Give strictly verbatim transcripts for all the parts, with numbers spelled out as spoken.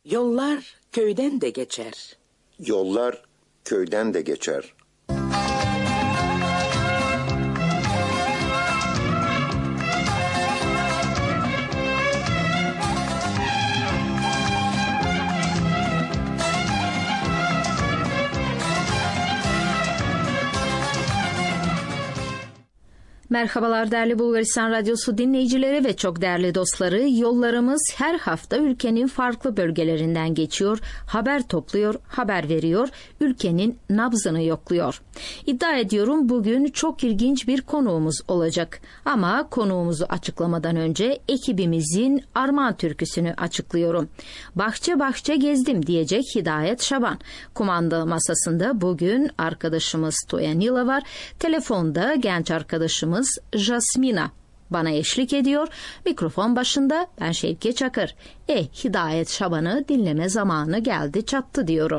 Yollar köyden de geçer. Yollar köyden de geçer. Merhabalar değerli Bulgaristan Radyosu dinleyicileri ve çok değerli dostları. Yollarımız her hafta ülkenin farklı bölgelerinden geçiyor, haber topluyor, haber veriyor, ülkenin nabzını yokluyor. İddia ediyorum bugün çok ilginç bir konuğumuz olacak. Ama konuğumuzu açıklamadan önce ekibimizin armağan türküsünü açıklıyorum. Bahçe bahçe gezdim diyecek Hidayet Şaban. Kumanda masasında bugün arkadaşımız Toyanila var. Telefonda genç arkadaşımız Jasmina bana eşlik ediyor. Mikrofon başında ben Şevke Çakır. E Hidayet Şaban'ı dinleme zamanı geldi çattı diyorum.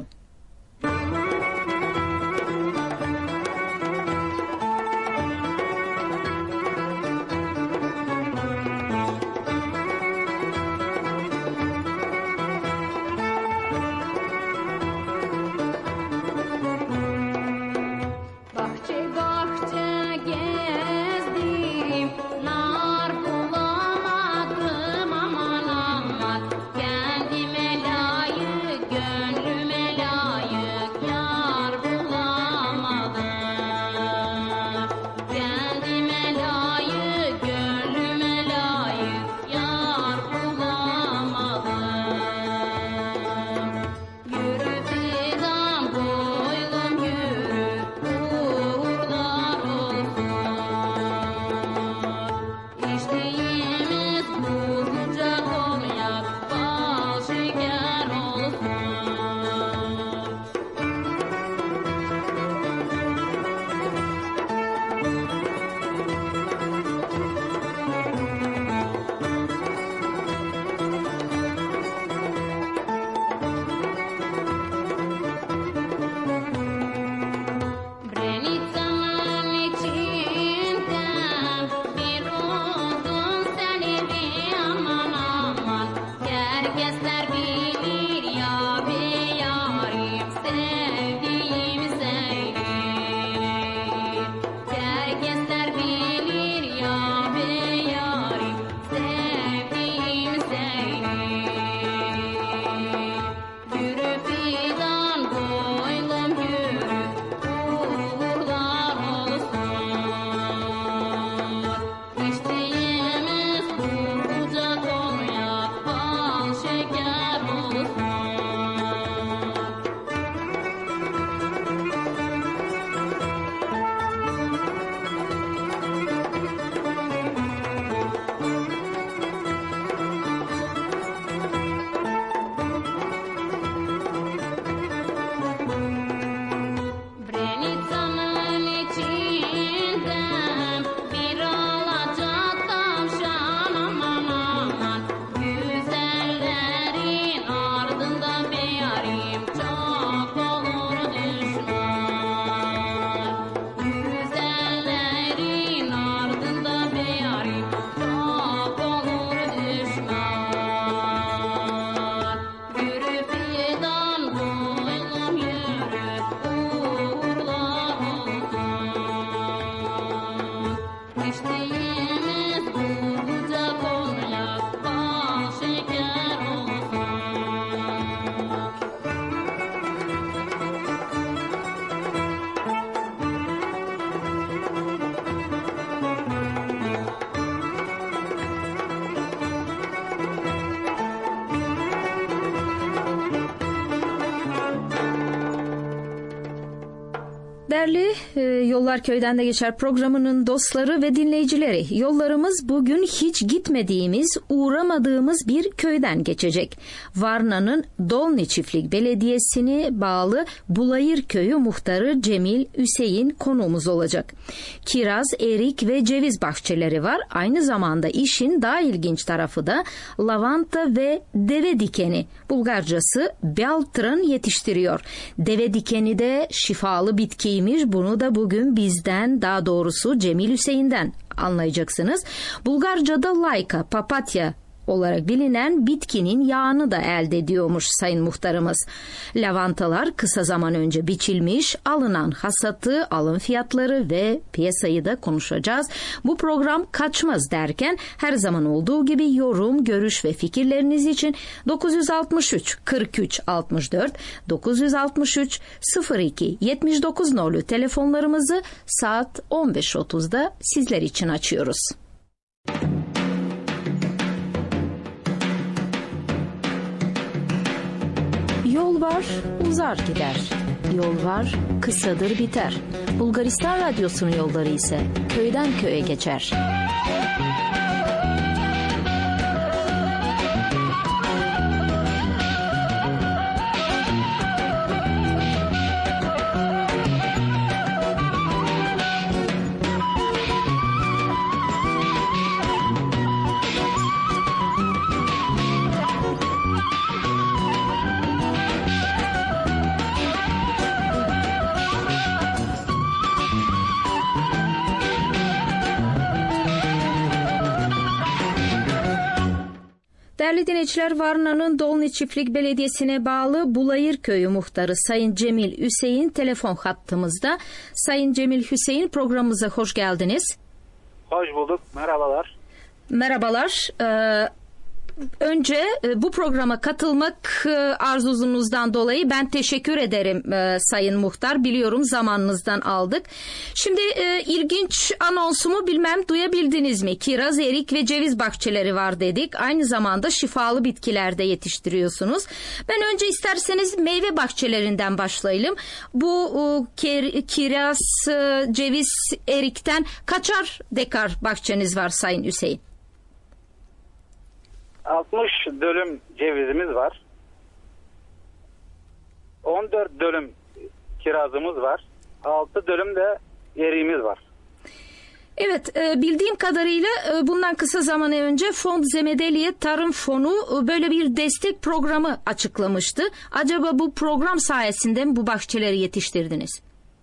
Değerli e, Yollar Köyden de Geçer programının dostları ve dinleyicileri, yollarımız bugün hiç gitmediğimiz, uğramadığımız bir köyden geçecek. Varna'nın Dolni Çiftlik Belediyesi'ne bağlı Bulayır Köyü muhtarı Cemil Hüseyin konuğumuz olacak. Kiraz, erik ve ceviz bahçeleri var. Aynı zamanda işin daha ilginç tarafı da lavanta ve deve dikeni. Bulgarcası Beltran yetiştiriyor. Deve dikeni de şifalı bitkiymiş. Bunu da bugün bizden, daha doğrusu Cemil Hüseyin'den anlayacaksınız. Bulgarca'da layka, papatya olarak bilinen bitkinin yağını da elde ediyormuş Sayın Muhtarımız. Lavantalar kısa zaman önce biçilmiş, alınan hasatı, alım fiyatları ve piyasayı da konuşacağız. Bu program kaçmaz derken her zaman olduğu gibi yorum, görüş ve fikirleriniz için dokuz altı üç kırk üç altmış dört dokuz altı üç sıfır iki yetmiş dokuz nolu telefonlarımızı saat on beş otuzda sizler için açıyoruz. Yol var, uzar gider. Yol var, kısadır biter. Bulgaristan Radyosu'nun yolları ise köyden köye geçer. Değerli dinleyiciler, Varna'nın Dolni Çiftlik Belediyesi'ne bağlı Bulayır Köyü Muhtarı Sayın Cemil Hüseyin telefon hattımızda. Sayın Cemil Hüseyin, programımıza hoş geldiniz. Hoş bulduk, merhabalar. Merhabalar. Ee, Önce bu programa katılmak arzunuzdan dolayı ben teşekkür ederim Sayın Muhtar. Biliyorum zamanınızdan aldık. Şimdi ilginç anonsumu bilmem duyabildiniz mi? Kiraz, erik ve ceviz bahçeleri var dedik. Aynı zamanda şifalı bitkiler de yetiştiriyorsunuz. Ben önce isterseniz meyve bahçelerinden başlayalım. Bu kiraz, ceviz, erikten kaçar dekar bahçeniz var Sayın Hüseyin? altmış dönüm cevizimiz var. on dört dönüm kirazımız var. altı dönüm de eriğimiz var. Evet, bildiğim kadarıyla bundan kısa zaman önce Fond Zemedeliye Tarım Fonu böyle bir destek programı açıklamıştı. Acaba bu program sayesinde mi bu bahçeleri yetiştirdiniz?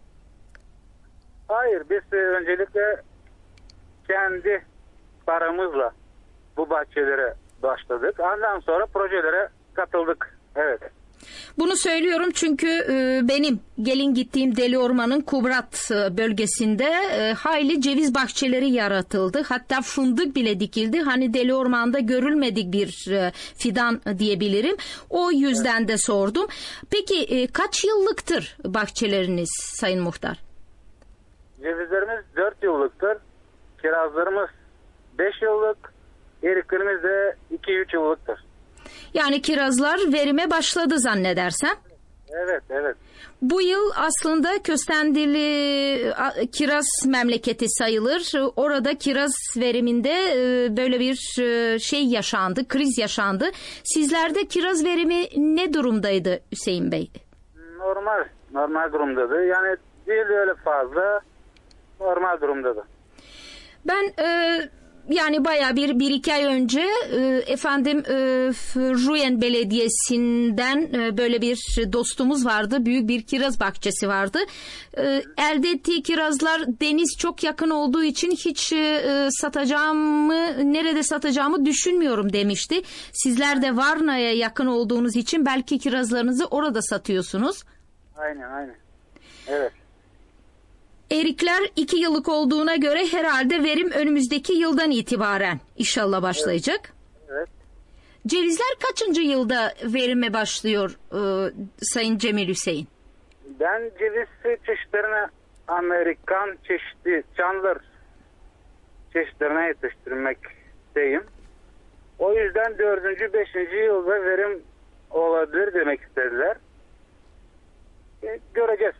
Hayır, biz öncelikle kendi paramızla bu bahçelere başladık. Ondan sonra projelere katıldık. Evet. Bunu söylüyorum çünkü e, benim gelin gittiğim Deli Orman'ın Kubrat bölgesinde e, hayli ceviz bahçeleri yaratıldı. Hatta fındık bile dikildi. Hani Deli Orman'da görülmedik bir e, fidan diyebilirim. O yüzden evet. de sordum. Peki e, kaç yıllıktır bahçeleriniz Sayın Muhtar? Cevizlerimiz dört yıllıktır. Kirazlarımız beş yıllık. Eriklerimiz de iki üç yıllıktır. Yani kirazlar verime başladı zannedersem. Evet, evet. Bu yıl aslında Köstendili kiraz memleketi sayılır. Orada kiraz veriminde böyle bir şey yaşandı, kriz yaşandı. Sizlerde kiraz verimi ne durumdaydı Hüseyin Bey? Normal, normal durumdadı. Yani değil öyle fazla, normal durumdadı. Ben... E, Yani bayağı bir, bir iki ay önce e, efendim e, Ruyen Belediyesi'nden e, böyle bir dostumuz vardı. Büyük bir kiraz bahçesi vardı. E, elde ettiği kirazlar deniz çok yakın olduğu için hiç e, satacağımı, nerede satacağımı düşünmüyorum demişti. Sizler de Varna'ya yakın olduğunuz için belki kirazlarınızı orada satıyorsunuz. Aynen, aynen. Evet. Erikler iki yıllık olduğuna göre herhalde verim önümüzdeki yıldan itibaren inşallah başlayacak. Evet. evet. Cevizler kaçıncı yılda verime başlıyor e, Sayın Cemil Hüseyin? Ben ceviz çeşitlerine Amerikan çeşitli Chandler çeşitlerine yetiştirmekteyim. O yüzden dördüncü, beşinci yılda verim olabilir demek istediler. E, göreceğiz.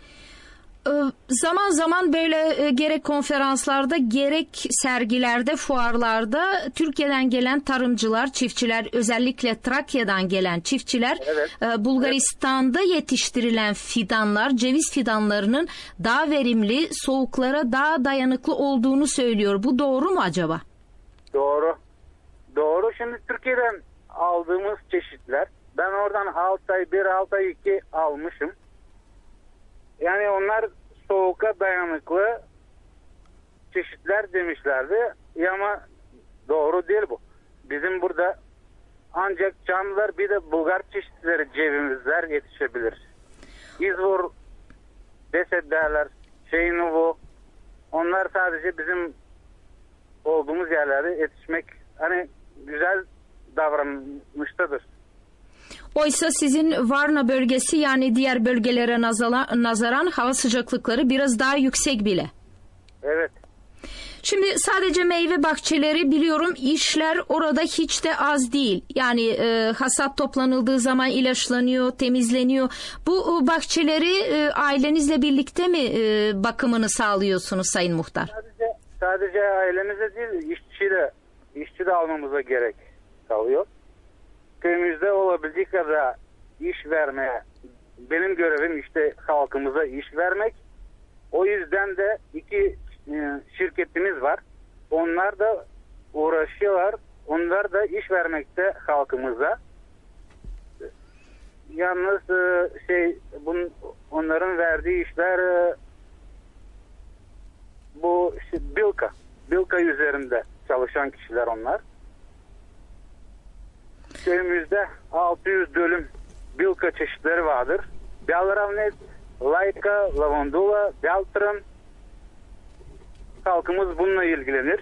Zaman zaman böyle gerek konferanslarda gerek sergilerde, fuarlarda Türkiye'den gelen tarımcılar, çiftçiler, özellikle Trakya'dan gelen çiftçiler evet. Bulgaristan'da evet. yetiştirilen fidanlar, ceviz fidanlarının daha verimli, soğuklara daha dayanıklı olduğunu söylüyor. Bu doğru mu acaba? Doğru. Doğru. Şimdi Türkiye'den aldığımız çeşitler, ben oradan altı ay bir, altı ay iki almışım. Yani onlar soğuka dayanıklı çeşitler demişlerdi. Ama doğru değil bu. Bizim burada bir de Bulgar çeşitleri cevizler yetişebilir. İzvor, Deset derler, Şeyinovo, onlar sadece bizim olduğumuz yerlerde yetişmek hani güzel davranmıştadır. Oysa sizin Varna bölgesi yani diğer bölgelere nazaran hava sıcaklıkları biraz daha yüksek bile. Evet. Şimdi sadece meyve bahçeleri biliyorum, işler orada hiç de az değil. Yani e, hasat toplanıldığı zaman ilaçlanıyor, temizleniyor. Bu bahçeleri e, ailenizle birlikte mi e, bakımını sağlıyorsunuz Sayın Muhtar? Sadece, sadece ailemize değil, işçi de, işçi de almamıza gerek kalıyor. Köyümüzde olabildiği kadar iş vermeye, benim görevim işte halkımıza iş vermek. O yüzden de iki şirketimiz var. Onlar da uğraşıyorlar. Onlar da iş vermekte halkımıza. Yalnız şey bun, onların verdiği işler bu işte Bilka. Bilka üzerinde çalışan kişiler onlar. Köyümüzde altı yüz dönüm Bilka çeşitleri vardır. Belravnet, Layka, Lavandula, Beltram. Halkımız bununla ilgilenir.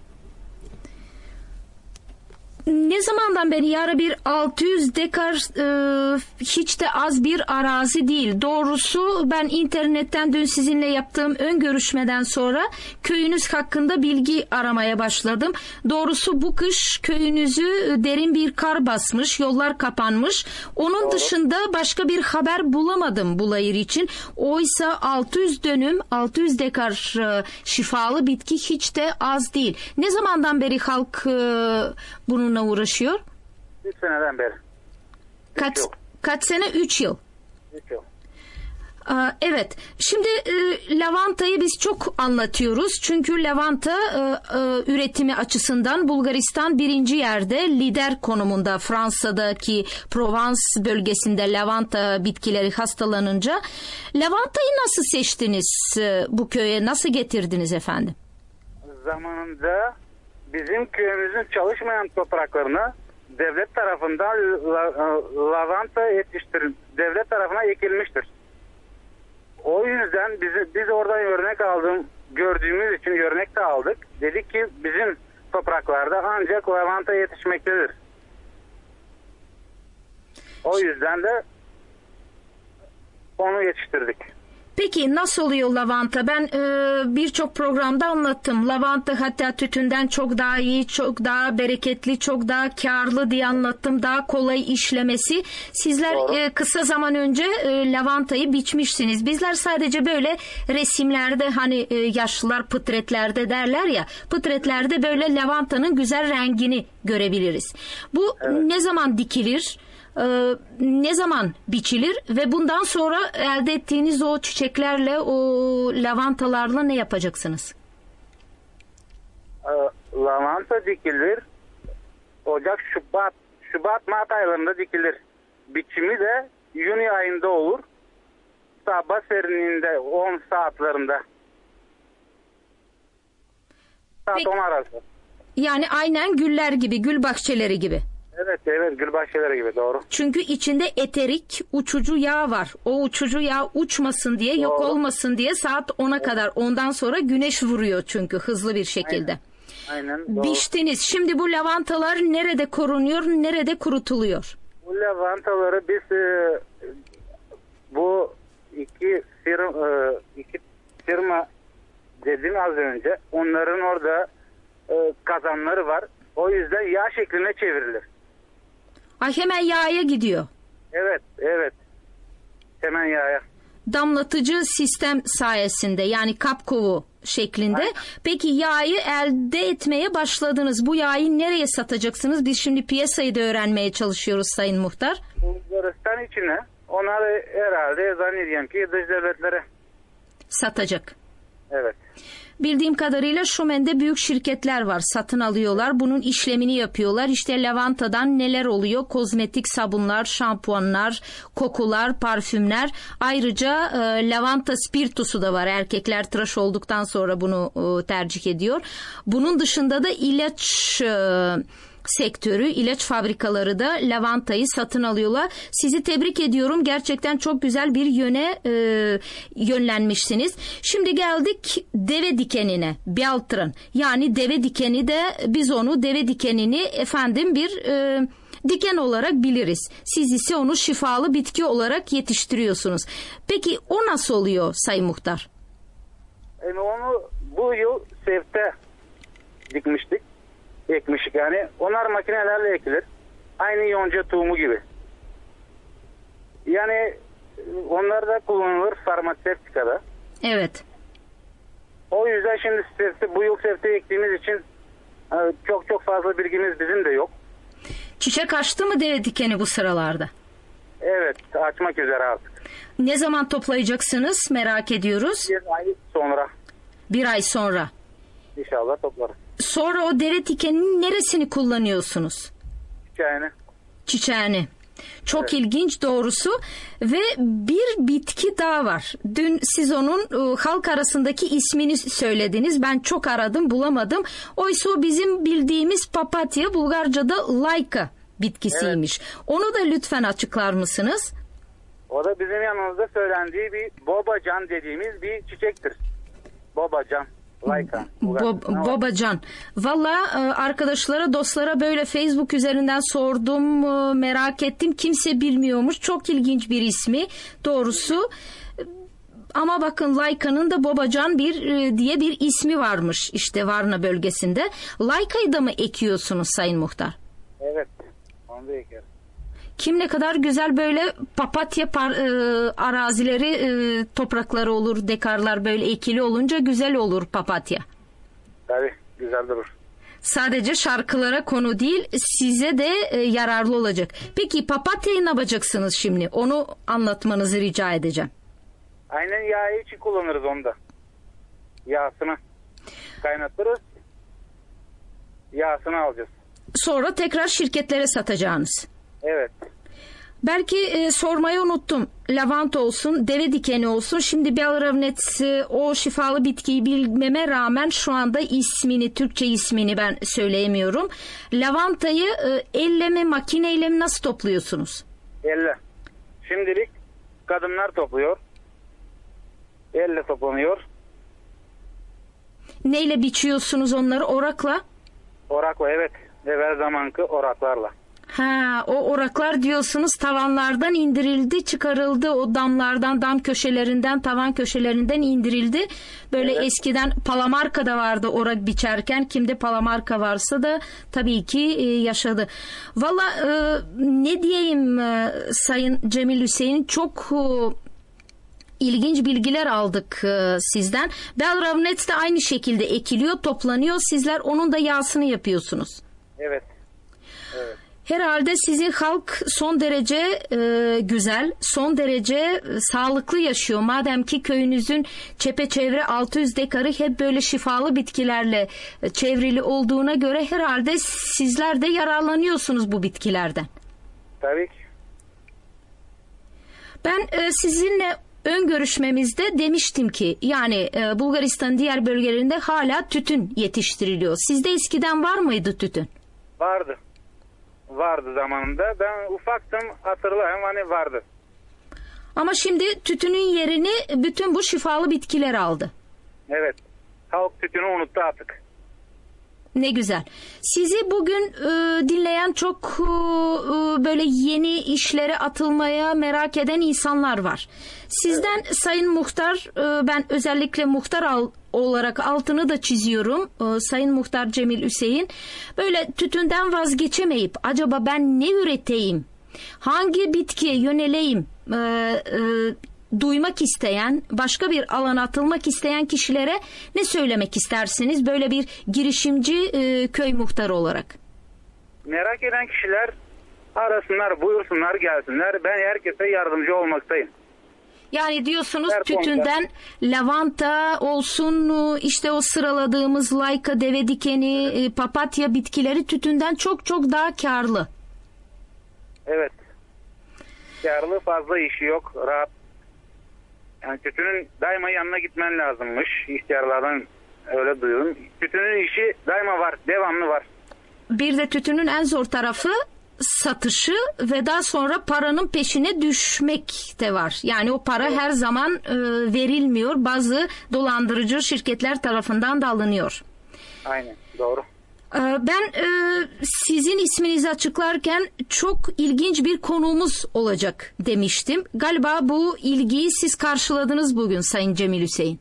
Ne zamandan beri yarı bir altı yüz dekar e, hiç de az bir arazi değil. Doğrusu ben internetten dün sizinle yaptığım ön görüşmeden sonra köyünüz hakkında bilgi aramaya başladım. Doğrusu bu kış köyünüzü derin bir kar basmış, yollar kapanmış. Onun Doğru. dışında başka bir haber bulamadım Bulayır için. Oysa altı yüz dönüm, altı yüz dekar e, şifalı bitki hiç de az değil. Ne zamandan beri halk e, bunun uğraşıyor? Üç seneden beri. Kaç, kaç sene? Üç yıl. Üç yıl. Aa, evet. Şimdi e, lavantayı biz çok anlatıyoruz. Çünkü lavanta e, e, üretimi açısından Bulgaristan birinci yerde, lider konumunda. Fransa'daki Provence bölgesinde lavanta bitkileri hastalanınca. Lavantayı nasıl seçtiniz e, bu köye? Nasıl getirdiniz efendim? Zamanında bizim köyümüzün çalışmayan topraklarına devlet tarafından la, lavanta yetiştirin, devlet tarafına ekilmiştir. O yüzden biz, biz oradan örnek aldım, gördüğümüz için örnek de aldık. Dedik ki bizim topraklarda ancak lavanta yetişmektedir. O yüzden de onu yetiştirdik. Peki nasıl oluyor lavanta? Ben e, birçok programda anlattım. Lavanta hatta tütünden çok daha iyi, çok daha bereketli, çok daha karlı diye anlattım. Daha kolay işlemesi. Sizler e, kısa zaman önce e, lavantayı biçmişsiniz. Bizler sadece böyle resimlerde hani e, yaşlılar pıtretlerde derler ya. Pıtretlerde böyle lavantanın güzel rengini görebiliriz. Bu evet. Ne zaman dikilir? Ee, ne zaman biçilir ve bundan sonra elde ettiğiniz o çiçeklerle, o lavantalarla ne yapacaksınız? Ee, lavanta dikilir. Ocak, Şubat, Şubat, Mart aylarında dikilir. Biçimi de Yuni ayında olur. Sabah serinliğinde on saatlerinde. Saat on arası. Yani aynen güller gibi, gül bahçeleri gibi. Evet, evet, gül bahçeleri gibi, doğru. Çünkü içinde eterik, uçucu yağ var. O uçucu yağ uçmasın diye, doğru. Yok olmasın diye saat ona evet. kadar. Ondan sonra güneş vuruyor çünkü hızlı bir şekilde. Aynen. Aynen, doğru. Biçtiniz. Şimdi bu lavantalar nerede korunuyor, nerede kurutuluyor? Bu lavantaları biz e, bu iki firma, e, iki firma dedim az önce. Onların orada e, kazanları var. O yüzden yağ şekline çevrilir. Ay hemen yağa gidiyor. Evet, evet. Hemen yağa. Damlatıcı sistem sayesinde yani kap kovu şeklinde. Aynen. Peki yağı elde etmeye başladınız. Bu yağı nereye satacaksınız? Biz şimdi piyasayı da öğrenmeye çalışıyoruz Sayın Muhtar. Bulgaristan içine. Onlar herhalde zannediyorum ki dış devletlere satacak. Evet. Bildiğim kadarıyla Şomen'de büyük şirketler var. Satın alıyorlar. Bunun işlemini yapıyorlar. İşte lavantadan neler oluyor? Kozmetik sabunlar, şampuanlar, kokular, parfümler. Ayrıca e, lavanta spirtusu da var. Erkekler tıraş olduktan sonra bunu e, tercih ediyor. Bunun dışında da ilaç e, sektörü, ilaç fabrikaları da lavantayı satın alıyorlar. Sizi tebrik ediyorum. Gerçekten çok güzel bir yöne e, yönlenmişsiniz. Şimdi geldik deve dikenine. Beltran. Yani deve dikeni de biz onu deve dikenini efendim bir e, diken olarak biliriz. Siz ise onu şifalı bitki olarak yetiştiriyorsunuz. Peki o nasıl oluyor Sayın Muhtar? Yani onu bu yıl Sevte dikmiştik. Ekmiştik yani. Onlar makinelerle ekilir. Aynı yonca tohumu gibi. Yani onlar da kullanılır farmasevtikada. Evet. O yüzden şimdi Sevte, bu yıl Sevte ektiğimiz için çok çok fazla bilgimiz bizim de yok. Çiçek açtı mı deve dikeni bu sıralarda? Evet, açmak üzere artık. Ne zaman toplayacaksınız? Merak ediyoruz. Bir ay sonra. Bir ay sonra. İnşallah toplarız. Sonra o deve dikeninin neresini kullanıyorsunuz? Çiçeğini. Çiçeğini. Çok Evet. ilginç doğrusu. Ve bir bitki daha var. Dün siz onun e, halk arasındaki ismini söylediniz. Ben çok aradım bulamadım. Oysa o bizim bildiğimiz papatya, Bulgarca'da layka bitkisiymiş. Evet. Onu da lütfen açıklar mısınız? O da bizim yanımızda söylendiği bir bobacan dediğimiz bir çiçektir. Bobacan. Layka. Bo- Bobacan. Valla arkadaşlara, dostlara böyle Facebook üzerinden sordum, merak ettim. Kimse bilmiyormuş. Çok ilginç bir ismi doğrusu. Ama bakın Layka'nın da Bobacan bir diye bir ismi varmış işte Varna bölgesinde. Layka'yı da mı ekiyorsunuz Sayın Muhtar? Evet. Onu da ekeriz. Kim ne kadar güzel böyle papatya par, e, arazileri, e, toprakları olur, dekarlar böyle ekili olunca güzel olur papatya. Tabii güzel durur. Sadece şarkılara konu değil, size de e, yararlı olacak. Peki papatyayı ne yapacaksınız şimdi? Onu anlatmanızı rica edeceğim. Aynen yağı için kullanırız onu da. Yağsını kaynatırız. Yağsını alacağız. Sonra tekrar şirketlere satacağınız. Evet. Belki e, sormayı unuttum. Lavanta olsun, deve dikeni olsun. Şimdi Belravnet e, o şifalı bitkiyi bilmeme rağmen şu anda ismini, Türkçe ismini ben söyleyemiyorum. Lavantayı e, elle mi, makineyle mi nasıl topluyorsunuz? Elle. Şimdilik kadınlar topluyor. Elle toplanıyor. Neyle biçiyorsunuz onları? Orakla? Orakla evet. Evvel zamanki oraklarla. Ha, o oraklar diyorsunuz tavanlardan indirildi, çıkarıldı, o damlardan, dam köşelerinden, tavan köşelerinden indirildi. Böyle evet. Eskiden palamarka da vardı orak biçerken, kimde palamarka varsa da tabii ki yaşadı. Valla e, ne diyeyim e, Sayın Cemil Hüseyin, çok e, ilginç bilgiler aldık e, sizden. Belravnet de aynı şekilde ekiliyor, toplanıyor, sizler onun da yağsını yapıyorsunuz. Evet. Evet. Herhalde sizin halk son derece e, güzel, son derece e, sağlıklı yaşıyor. Madem ki köyünüzün çepeçevre altı yüz dekarı hep böyle şifalı bitkilerle e, çevrili olduğuna göre herhalde sizler de yararlanıyorsunuz bu bitkilerden. Tabii ki. Ben e, sizinle ön görüşmemizde demiştim ki yani e, Bulgaristan'ın diğer bölgelerinde hala tütün yetiştiriliyor. Sizde eskiden var mıydı tütün? Vardı. Vardı zamanında. Ben ufaktım, hatırlayayım hani vardı. Ama şimdi tütünün yerini bütün bu şifalı bitkiler aldı. Evet. Halk tütünü unuttu artık. Ne güzel. Sizi bugün e, dinleyen çok e, böyle yeni işlere atılmaya merak eden insanlar var. Sizden evet. Sayın Muhtar, e, ben özellikle muhtar al, olarak altını da çiziyorum. E, Sayın Muhtar Cemil Hüseyin, böyle tütünden vazgeçemeyip acaba ben ne üreteyim? Hangi bitkiye yöneleyim? E, e, duymak isteyen, başka bir alana atılmak isteyen kişilere ne söylemek istersiniz böyle bir girişimci e, köy muhtarı olarak? Merak eden kişiler arasınlar, buyursunlar, gelsinler. Ben herkese yardımcı olmaktayım. Yani diyorsunuz Her tütünden konuda. Lavanta olsun, işte o sıraladığımız layka, deve dikeni, evet. papatya bitkileri tütünden çok çok daha karlı. Evet. Karlı, fazla işi yok, rahat. Yani tütünün daima yanına gitmen lazımmış. İhtiyarlardan öyle duydum. Tütünün işi daima var, devamlı var. bir de tütünün en zor tarafı satışı ve daha sonra paranın peşine düşmek de var. Yani o para her zaman e, verilmiyor. Bazı dolandırıcı şirketler tarafından da alınıyor. Aynen, doğru. Ben e, sizin isminizi açıklarken çok ilginç bir konuğumuz olacak demiştim. Galiba bu ilgiyi siz karşıladınız bugün Sayın Cemil Hüseyin.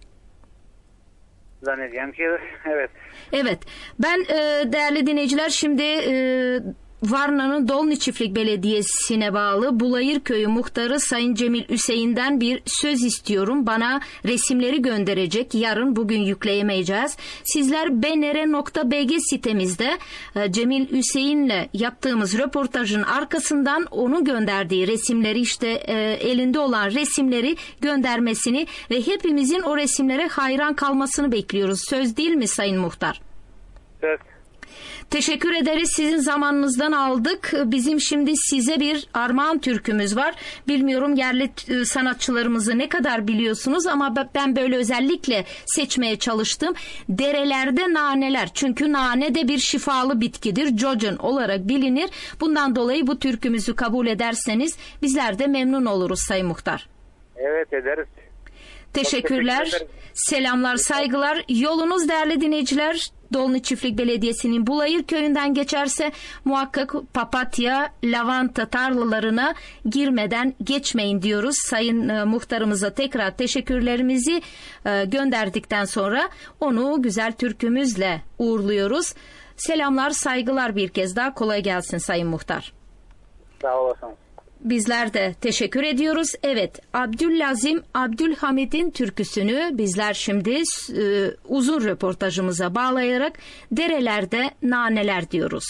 Zannediyorum ki evet. Evet. Ben e, değerli dinleyiciler şimdi e, Varna'nın Dolni Çiftlik Belediyesi'ne bağlı Bulayır Köyü muhtarı Sayın Cemil Hüseyin'den bir söz istiyorum. Bana resimleri gönderecek. Yarın bugün yükleyemeyeceğiz. Sizler b n r nokta b g sitemizde Cemil Hüseyin'le yaptığımız röportajın arkasından onun gönderdiği resimleri işte e, elinde olan resimleri göndermesini ve hepimizin o resimlere hayran kalmasını bekliyoruz. Söz değil mi Sayın Muhtar? Evet. Teşekkür ederiz. Sizin zamanınızdan aldık. Bizim şimdi size bir armağan türkümüz var. Bilmiyorum yerli sanatçılarımızı ne kadar biliyorsunuz ama ben böyle özellikle seçmeye çalıştım. Derelerde naneler. Çünkü nane de bir şifalı bitkidir. Jojon olarak bilinir. Bundan dolayı bu türkümüzü kabul ederseniz bizler de memnun oluruz Sayın Muhtar. Evet, ederiz. Teşekkürler. Teşekkür Selamlar, saygılar. Yolunuz değerli dinleyiciler Dolni Çiftlik Belediyesi'nin Bulayır Köyü'nden geçerse muhakkak papatya, lavanta tarlalarına girmeden geçmeyin diyoruz. Sayın e, muhtarımıza tekrar teşekkürlerimizi e, gönderdikten sonra onu güzel türkümüzle uğurluyoruz. Selamlar, saygılar bir kez daha. Kolay gelsin Sayın Muhtar. Sağ olasın. Bizler de teşekkür ediyoruz. Evet, Abdülazim Abdülhamid'in türküsünü bizler şimdi e, uzun röportajımıza bağlayarak derelerde naneler diyoruz.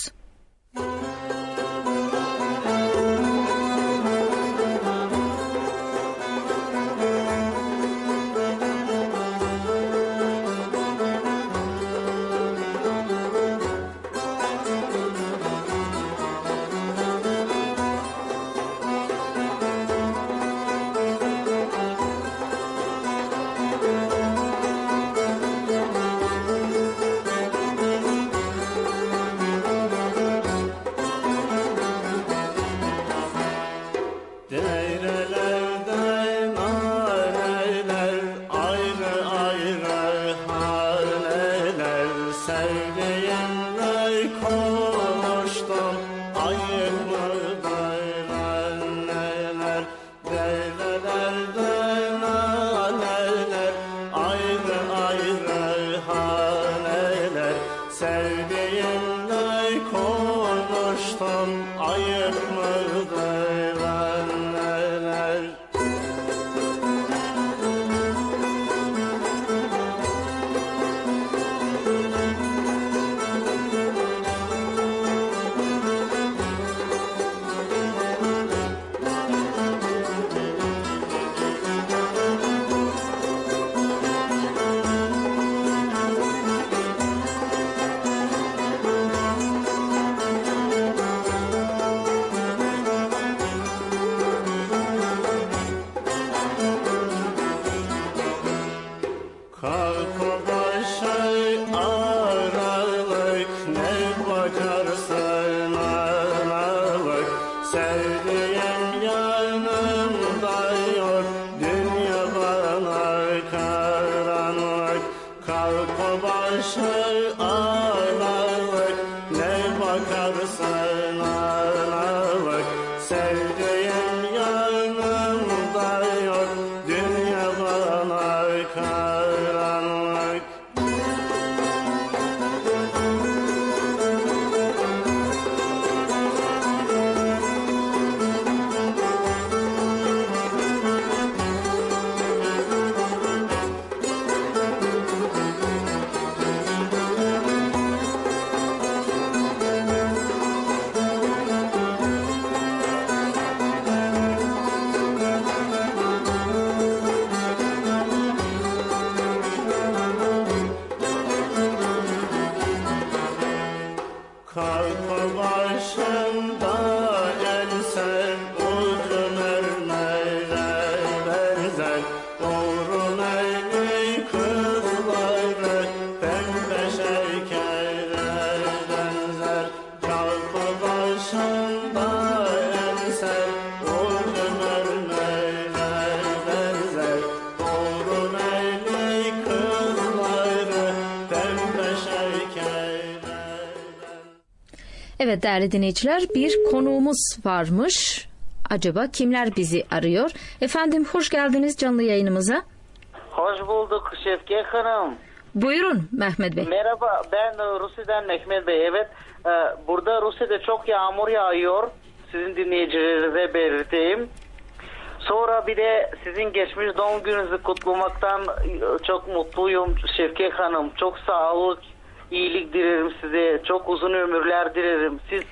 Evet değerli dinleyiciler, bir konuğumuz varmış. Acaba kimler bizi arıyor? Efendim hoş geldiniz canlı yayınımıza. Hoş bulduk Şevket Hanım. Buyurun Mehmet Bey. Merhaba, ben Rusya'dan Mehmet Bey. Evet, burada Rusya'da çok yağmur yağıyor. Sizin dinleyicilerinize belirteyim. Sonra bir de sizin geçmiş doğum gününüzü kutlamaktan çok mutluyum Şevket Hanım. Çok sağlık, iyilik dilerim size. Çok uzun ömürler dilerim. Siz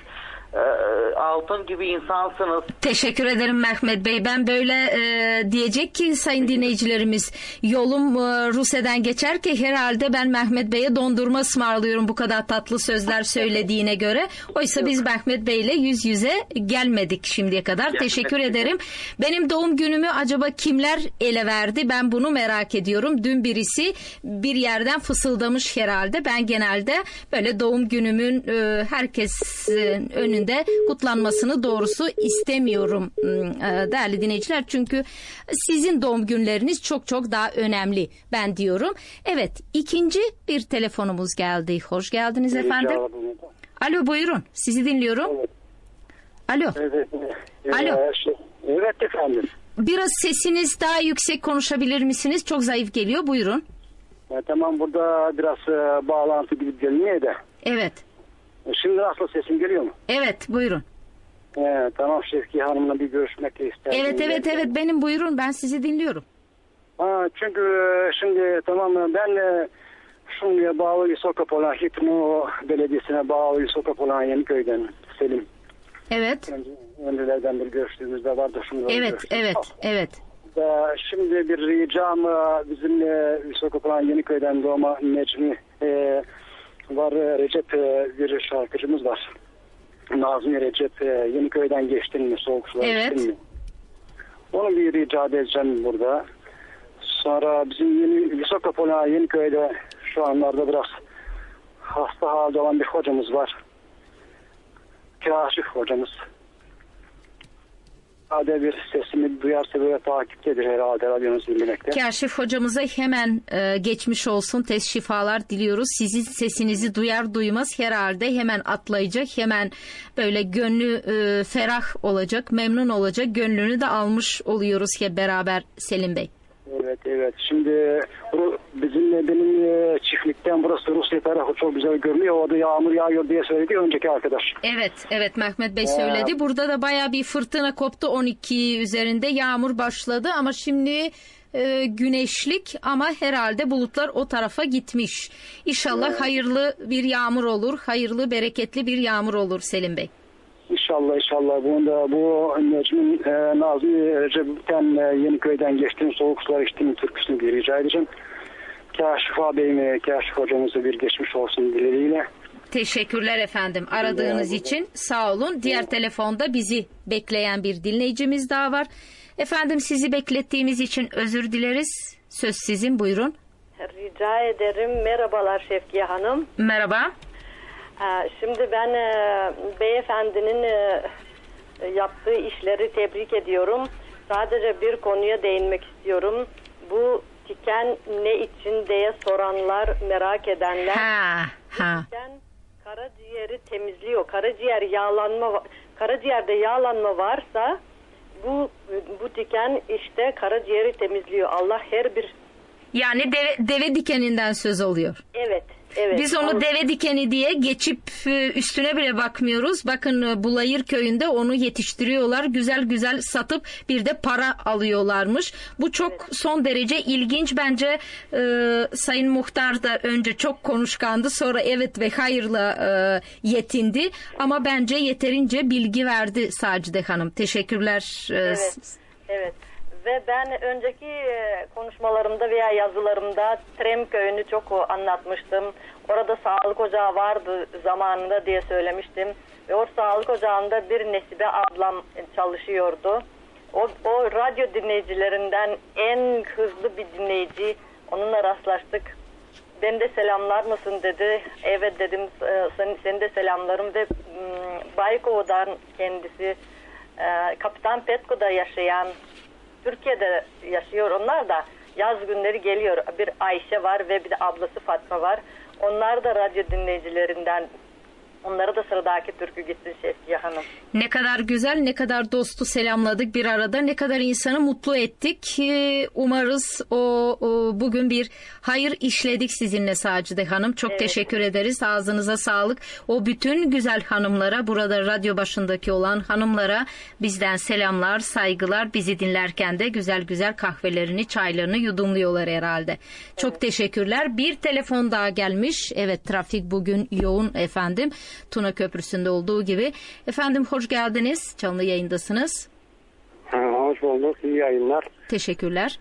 altın gibi insansınız. Teşekkür ederim Mehmet Bey. Ben böyle e, diyecek ki sayın dinleyicilerimiz, yolum e, Rusya'dan geçer ki herhalde ben Mehmet Bey'e dondurma ısmarlıyorum bu kadar tatlı sözler söylediğine göre. Oysa biz Mehmet Bey'le yüz yüze gelmedik şimdiye kadar. Teşekkür ederim. Benim doğum günümü acaba kimler ele verdi? Ben bunu merak ediyorum. Dün birisi bir yerden fısıldamış herhalde. Ben genelde böyle doğum günümün e, herkesin önünde de kutlanmasını doğrusu istemiyorum değerli dinleyiciler. Çünkü sizin doğum günleriniz çok çok daha önemli ben diyorum. Evet, ikinci bir telefonumuz geldi. Hoş geldiniz efendim. Alo buyurun, sizi dinliyorum. Alo. Evet, evet. Alo. Evet efendim. Biraz sesiniz daha yüksek konuşabilir misiniz? Çok zayıf geliyor, buyurun. E, tamam, burada biraz e, bağlantı gidip gelmiyor da. Evet. Şimdi nasıl sesim geliyor mu? Evet buyurun. Ee, tamam, Şevki Hanım'la bir görüşmek isterim. Evet evet evet benim, buyurun, ben sizi dinliyorum. Ha, çünkü şimdi tamam, ben e, Şumlu'ya bağlı Yusokap olan Hitmo Belediyesi'ne bağlı Yusokap olan Yeniköy'den Selim. Evet. Önce, öncelerden bir görüştüğümüzde vardı. Evet evet ha. evet. Da, şimdi bir ricam, bizim e, Yusokap olan Yeniköy'den doğma Necmi e, var, Recep e, bir şarkıcımız var. Nazmi Recep, e, Yeniköy'den geçtin mi, soğuk sular evet. içtin mi? Onu bir rica edeceğim burada. Sonra bizim yeni Yusokapol'a Yeniköy'de şu anlarda biraz hasta halde olan bir hocamız var. Kaşif hocamız. Hadi bir sesimi duyarsa böyle takiptedir herhalde, radyonuz dinlemekte. Kaşif hocamıza hemen e, geçmiş olsun, tez şifalar diliyoruz. Sizin sesinizi duyar duymaz herhalde hemen atlayacak, hemen böyle gönlü e, ferah olacak, memnun olacak, gönlünü de almış oluyoruz hep beraber Selim Bey. Evet evet, şimdi bu bizim benim e, çiftlikten burası Rusya tarafı çok güzel görünüyor. Orada yağmur yağıyor diye söyledi önceki arkadaş. Evet evet Mehmet Bey söyledi. Burada da baya bir fırtına koptu, on iki üzerinde yağmur başladı ama şimdi e, güneşlik, ama herhalde bulutlar o tarafa gitmiş. İnşallah evet. Hayırlı bir yağmur olur, hayırlı bereketli bir yağmur olur Selim Bey. İnşallah inşallah. Bunda bu Necmin e, Nazmi Recep'ten e, Yeniköy'den geçtiğim soğuk sular içtiğim türküsünü bir rica edeceğim. Kaşif ağabeyimi, Kaşif hocamızı bir geçmiş olsun dileğiyle. Teşekkürler efendim aradığınız evet. için. Sağ olun. Diğer evet. telefonda bizi bekleyen bir dinleyicimiz daha var. Efendim sizi beklettiğimiz için özür dileriz. Söz sizin, buyurun. Rica ederim. Merhabalar Şevkiye Hanım. Merhaba. Şimdi ben e, beyefendinin e, yaptığı işleri tebrik ediyorum. Sadece bir konuya değinmek istiyorum. Bu tiken ne için diye soranlar, merak edenler. Ha, ha. Tiken karaciğeri temizliyor. Karaciğer yağlanma, karaciğerde yağlanma varsa bu bu tiken işte karaciğeri temizliyor. Allah her bir. Yani deve, deve dikeninden söz oluyor. Evet. Evet, biz onu anladım. Deve dikeni diye geçip üstüne bile bakmıyoruz. Bakın Bulayır köyünde onu yetiştiriyorlar. Güzel güzel satıp bir de para alıyorlarmış. Bu çok evet. son derece ilginç. Bence e, Sayın Muhtar da önce çok konuşkandı. Sonra evet ve hayırla e, yetindi. Ama bence yeterince bilgi verdi Sacide Hanım. Teşekkürler. Evet. Evet. Ve ben önceki konuşmalarımda veya yazılarımda Trem köyünü çok anlatmıştım. Orada sağlık ocağı vardı zamanında diye söylemiştim. Ve o sağlık ocağında bir Nesibe ablam çalışıyordu. O, o radyo dinleyicilerinden en hızlı bir dinleyici. Onunla rastlaştık. Ben de selamlar mısın dedi. Evet dedim, seni, seni de selamlarım. Ve Baykova'dan kendisi, Kapitan Petko'da yaşayan, Türkiye'de yaşıyor onlar da, yaz günleri geliyor. Bir Ayşe var ve bir de ablası Fatma var. Onlar da radyo dinleyicilerinden Onlara da sıradaki türkü gitsin Şevkiye Hanım. Ne kadar güzel, ne kadar dostu selamladık bir arada, ne kadar insanı mutlu ettik. Ee, umarız o, o bugün bir hayır işledik sizinle Sacide Hanım. Çok Evet. teşekkür ederiz. Ağzınıza sağlık. O bütün güzel hanımlara, burada radyo başındaki olan hanımlara bizden selamlar, saygılar. Bizi dinlerken de güzel güzel kahvelerini, çaylarını yudumluyorlar herhalde. Çok evet. teşekkürler. Bir telefon daha gelmiş. Evet, trafik bugün yoğun efendim. Tuna Köprüsü'nde olduğu gibi. Efendim hoş geldiniz. Canlı yayındasınız. Ha, hoş bulduk. İyi yayınlar. Teşekkürler.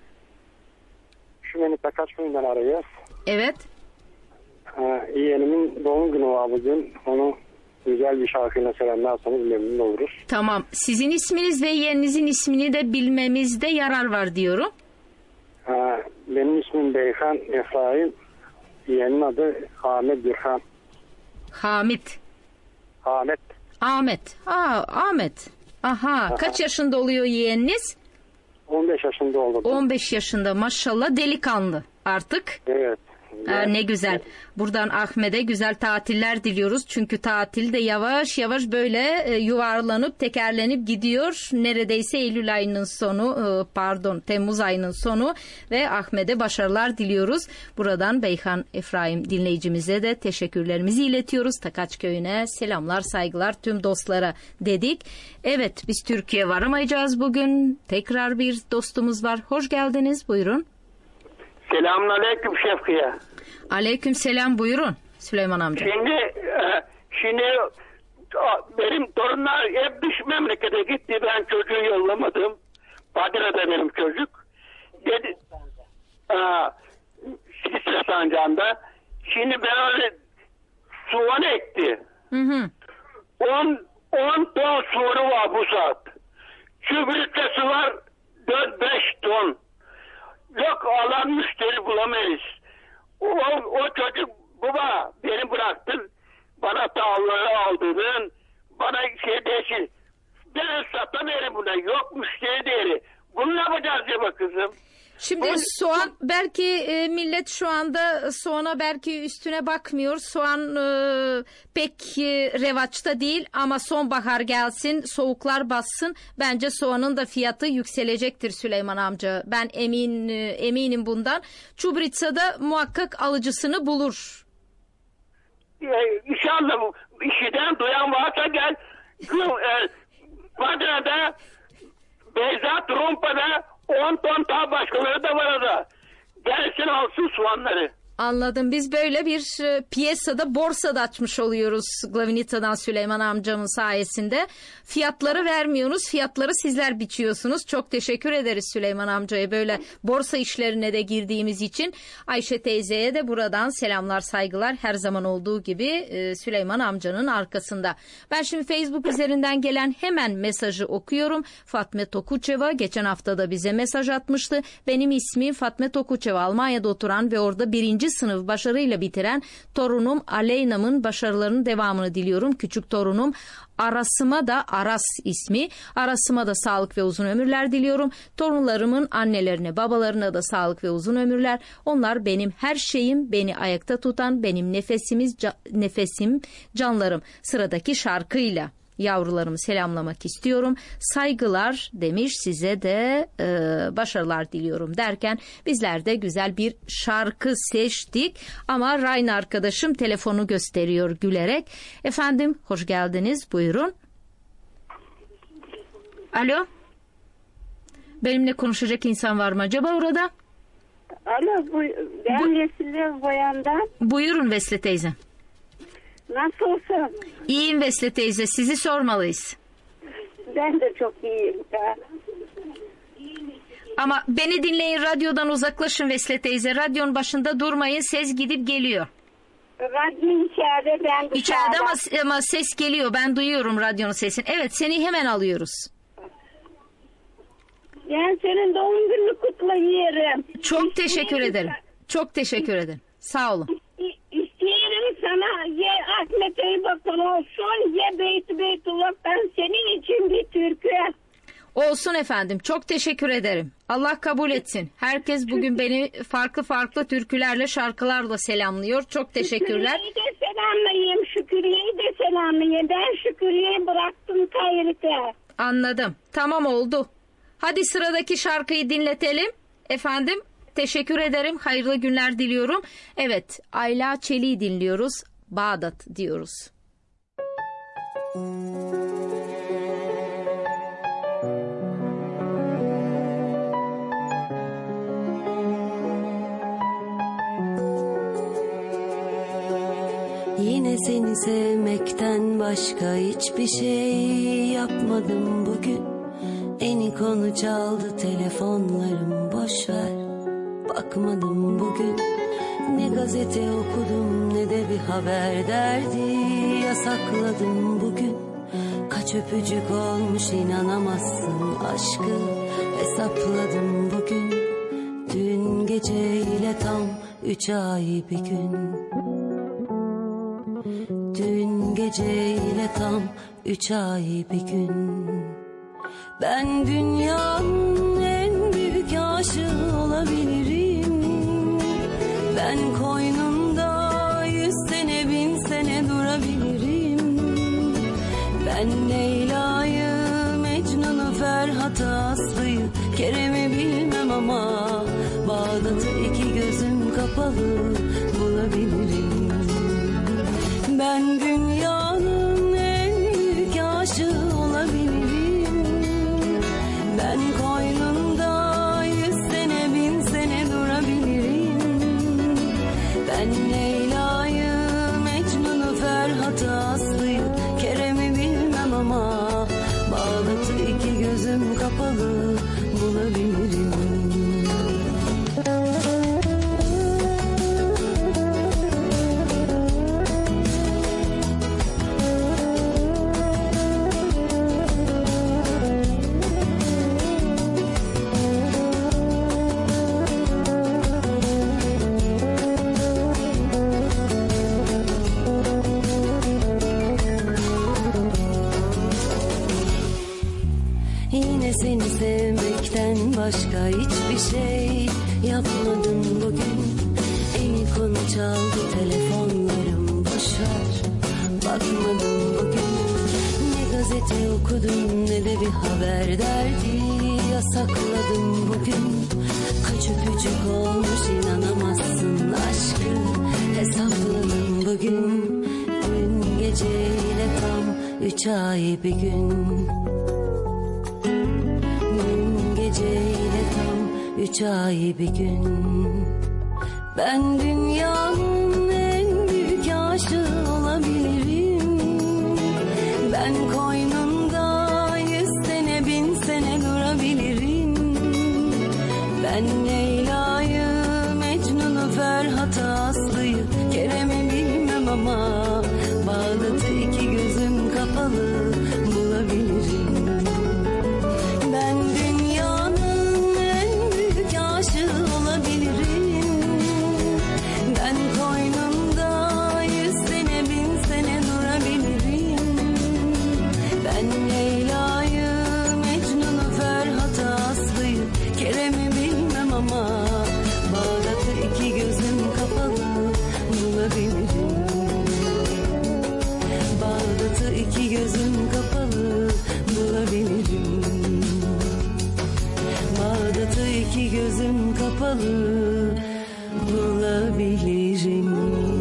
Şu beni Takaç Köyü'nden arıyor. Evet. Ha, yeğenimin doğum günü var bugün. Onu güzel bir şarkıyla selamlarsanız memnun oluruz. Tamam. Sizin isminiz ve yeğeninizin ismini de bilmemizde yarar var diyorum. Ha, benim ismim Beyhan Efraim. Yeğenin adı Ahmet Gürhan. Hamit. Ahmet. Ahmet. Aa, Ahmet. Aha. Aha. Kaç yaşında oluyor yeğeniniz? on beş yaşında oldu. on beş yaşında maşallah, delikanlı artık. Evet. Aa, ne güzel. Buradan Ahmet'e güzel tatiller diliyoruz. Çünkü tatil de yavaş yavaş böyle e, yuvarlanıp tekerlenip gidiyor. Neredeyse Eylül ayının sonu, e, pardon Temmuz ayının sonu ve Ahmet'e başarılar diliyoruz. Buradan Beyhan Efraim dinleyicimize de teşekkürlerimizi iletiyoruz. Takaç Köyü'ne selamlar, saygılar tüm dostlara dedik. Evet, biz Türkiye varamayacağız bugün. Tekrar bir dostumuz var. Hoş geldiniz. Buyurun. Selamünaleyküm Şevkiye. Aleyküm selam, buyurun Süleyman amca. Şimdi şimdi benim torunlar hep dış memlekete gitti. Ben çocuğu yollamadım. Padira'da benim çocuk. Dedi, aa, Silifke Sancağı'nda. Şimdi ben öyle soğan ekti. Hı hı. on ton soğanı var bu saat. Çubukçası var dört beş ton. Yok, alan müşteri bulamayız. O, o çocuk, baba beni bıraktın, bana tavları aldırdın, bana şey değişir. Ben satamıyorum buna, yok müşteri değeri. Bunu ne yapacağız diye kızım. Şimdi Bunu, soğan belki e, millet şu anda soğana belki üstüne bakmıyor. Soğan e, pek e, revaçta değil ama sonbahar gelsin, soğuklar bassın. Bence soğanın da fiyatı yükselecektir Süleyman amca. Ben emin e, eminim bundan. Çubritsa'da muhakkak alıcısını bulur. E, inşallah bu işiden duyan varsa gel. e, Padra'da, Beyzat Rumpa'da on ton daha başkaları da var orada. Gelsin alsın soğanları. Anladım. Biz böyle bir e, piyasada, borsada açmış oluyoruz Glavinita'dan Süleyman amcamın sayesinde. Fiyatları vermiyoruz. Fiyatları sizler biçiyorsunuz. Çok teşekkür ederiz Süleyman amcaya böyle borsa işlerine de girdiğimiz için. Ayşe teyzeye de buradan selamlar, saygılar. Her zaman olduğu gibi e, Süleyman amcanın arkasında. Ben şimdi Facebook üzerinden gelen hemen mesajı okuyorum. Fatme Tokuçeva geçen hafta da bize mesaj atmıştı. Benim ismim Fatme Tokuçeva. Almanya'da oturan ve orada birinci sınıf başarıyla bitiren torunum Aleyna'mın başarılarının devamını diliyorum. Küçük torunum Aras'ıma da Aras ismi. Aras'ıma da sağlık ve uzun ömürler diliyorum. Torunlarımın annelerine, babalarına da sağlık ve uzun ömürler. Onlar benim her şeyim, beni ayakta tutan, benim nefesimiz, ca- nefesim, canlarım. Sıradaki şarkıyla yavrularımı selamlamak istiyorum. Saygılar demiş, size de e, başarılar diliyorum derken bizler de güzel bir şarkı seçtik. Ama Rayn arkadaşım telefonu gösteriyor gülerek. Efendim hoş geldiniz, buyurun. Alo. Benimle konuşacak insan var mı acaba orada? Alo, bu, ben bu, Vesile Boyan'dan. Buyurun Vesile teyze. Nasılsın? İyiyim Vesile teyze, sizi sormalıyız. Ben de çok iyiyim. Ya. Ama beni dinleyin, radyodan uzaklaşın Vesile teyze. Radyonun başında durmayın, ses gidip geliyor. Radyo içeride, ben dışarıda. İçeride ama, ama ses geliyor, ben duyuyorum radyonun sesini. Evet, seni hemen alıyoruz. Ben senin doğum gününü kutlayıyorum. Çok teşekkür ederim. Çok teşekkür ederim. Sağ olun. İsteyelim sana ye Ahmet Eyüp'ün olsun, ye Beyt Beytullah'tan senin için bir türkü. Olsun efendim. Çok teşekkür ederim. Allah kabul etsin. Herkes bugün beni farklı farklı türkülerle, şarkılarla selamlıyor. Çok teşekkürler. Şükrü'yü de selamlayayım. Şükrü Şükriye'yi de selamlayın. Ben Şükriye'yi bıraktım Kayırt'a. Anladım. Tamam, oldu. Hadi sıradaki şarkıyı dinletelim. Efendim, teşekkür ederim. Hayırlı günler diliyorum. Evet, Ayla Çelik'i dinliyoruz. Bağdat diyoruz. Yine seni sevmekten başka hiçbir şey yapmadım bugün. Eni konu çaldı telefonlarım, boşver, bakmadım bugün. Ne gazete okudum ne de bir haber derdi yasakladım bugün. Kaç öpücük olmuş inanamazsın, aşkı hesapladım bugün. Dün geceyle tam üç ay bir gün. Dün geceyle tam üç ay bir gün. Ben dünyanın en büyük aşığı olabilirim. Ben koynunda yüz sene bin sene durabilirim. Ben Leyla'yı, Mecnun'u, Ferhat'ı, Aslı'yı, Kerem'i bilmem ama Bağdat'ı iki gözüm kapalı bulabilirim. Ben dünyanın en büyük aşığı olabilirim. Ben koynunda yüz sene bin sene durabilirim. Ben Leyla'yı, Mecnun'u, Ferhat'ı, Aslı'yı, Kerem'i bilmem ama Bağdat'ı iki gözüm kapalı bulabilirim. Seni sevmekten başka hiçbir şey yapmadım bugün. Eni konu çaldı telefonlarım, boşver, bakmadım bugün. Ne gazete okudum ne de bir haber derdi yasakladım bugün. Kaç öpücük olmuş inanamazsın, aşkı hesapladım bugün. Dün geceyle tam üç ay bir gün. Geceyle tam üç ay bir gün. Ben dünyanın en büyük aşığı olabilirim. Ben koynunda yüz sene bin sene durabilirim. Ben Leyla'yı, Mecnun'u, Ferhat'ı, Aslı'yı, Kerem'i bilmem ama Bağdat'ı iki gözüm kapalı bulabilirim. Ben dünyanın en büyük aşığı olabilirim. Ben koynunda yüz sene bin sene durabilirim. Ben Leyla'yı, Mecnun'u, Ferhat'ı, Aslı'yı, Kerem'i bilmem ama Bağdat'ı iki gözüm kapalı bulabilirim. Bağdat'ı iki gözüm kapalı bulabilirim. Bağdat'ı iki gözüm kapalı bulabilirim.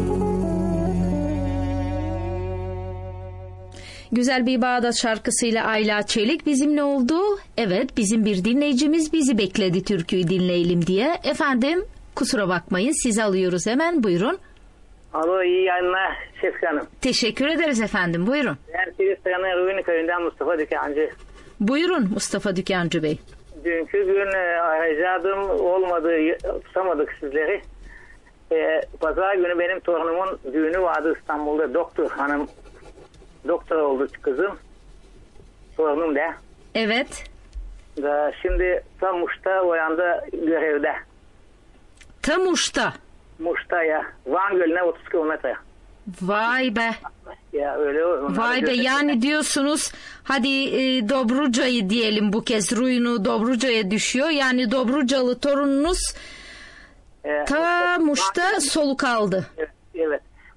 Güzel bir Bağdat şarkısıyla Ayla Çelik bizimle oldu. Evet, bizim bir dinleyicimiz bizi bekledi türküyü dinleyelim diye. Efendim, kusura bakmayın, sizi alıyoruz hemen, buyurun. Alo, iyi yayınlar Şefik Hanım. Teşekkür ederiz efendim, buyurun. Ben Kilistan'ın Ruyuni köyünden Mustafa Dükancı. Buyurun Mustafa Dükancı Bey. Dünkü gün arayacaktım, olmadı, tutamadık sizleri. Ee, Pazar günü benim torunumun düğünü vardı İstanbul'da, doktor hanım, doktor oldu kızım, torunum da. Evet. Da şimdi tam Muş'ta o yanda görevde. Tam Muş'ta? Muş'ta ya, Van Gölü'ne otuz kilometre. Vay be. Ya öyle. Vay be, yani diyorsunuz hadi e, Dobruca'yı diyelim bu kez, Ruyunu Dobruca'ya düşüyor. Yani Dobrucalı torununuz e, ta Muş'ta soluk aldı. Evet, evet.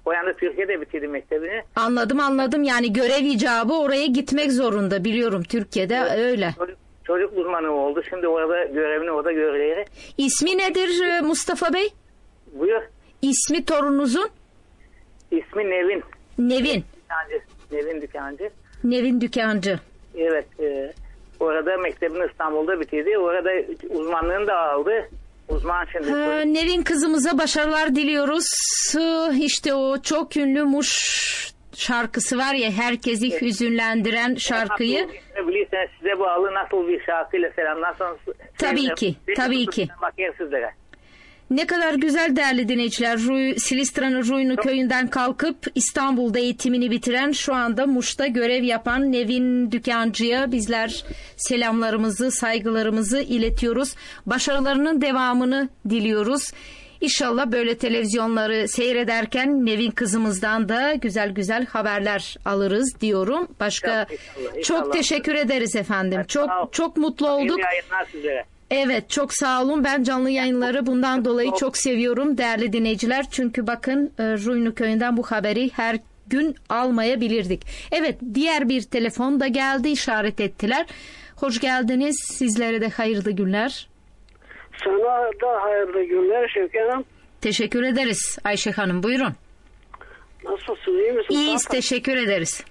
O yanda Türkiye'de bitirdi mektebini. Anladım anladım. Yani görev icabı oraya gitmek zorunda. Biliyorum Türkiye'de Evet. öyle. Çocuk, çocuk uzmanı oldu. Şimdi orada görevini orada görüyor. İsmi nedir e, Mustafa Bey? Buyur. İsmi torununuzun? İsmi Nevin. Nevin. Dükkancı. Nevin Dükkancı. Nevin Dükkancı. Evet. E, orada mektebini İstanbul'da bitirdi. Orada uzmanlığını da aldı. Uzman şimdi. Ha, Nevin kızımıza başarılar diliyoruz. Ee, İşte o çok ünlü Muş şarkısı var ya, herkesi hüzünlendiren şarkıyı. Bilirsen size bağlı nasıl bir şarkıyla selamlarsanız. Tabii ki, tabii ki. Bakar sizlere. Ne kadar güzel değerli dinleyiciler. Ruy, Silistra'nın Ruynu köyünden kalkıp İstanbul'da eğitimini bitiren, şu anda Muş'ta görev yapan Nevin Dükkancı'ya bizler selamlarımızı, saygılarımızı iletiyoruz. Başarılarının devamını diliyoruz. İnşallah böyle televizyonları seyrederken Nevin kızımızdan da güzel güzel haberler alırız diyorum. Başka İnşallah, inşallah. Çok teşekkür ederiz efendim. Evet, çok çok mutlu olduk. İyi yayınlar sizlere. Evet, çok sağ olun. Ben canlı yayınları bundan dolayı çok seviyorum değerli dinleyiciler. Çünkü bakın e, Ruynu köyünden bu haberi her gün almayabilirdik. Evet, diğer bir telefon da geldi, işaret ettiler. Hoş geldiniz. Sizlere de hayırlı günler. Sana da hayırlı günler Şevket Hanım. Teşekkür ederiz Ayşe Hanım. Buyurun. Nasılsın, iyi misin? İyiyiz, Zaten teşekkür ederiz.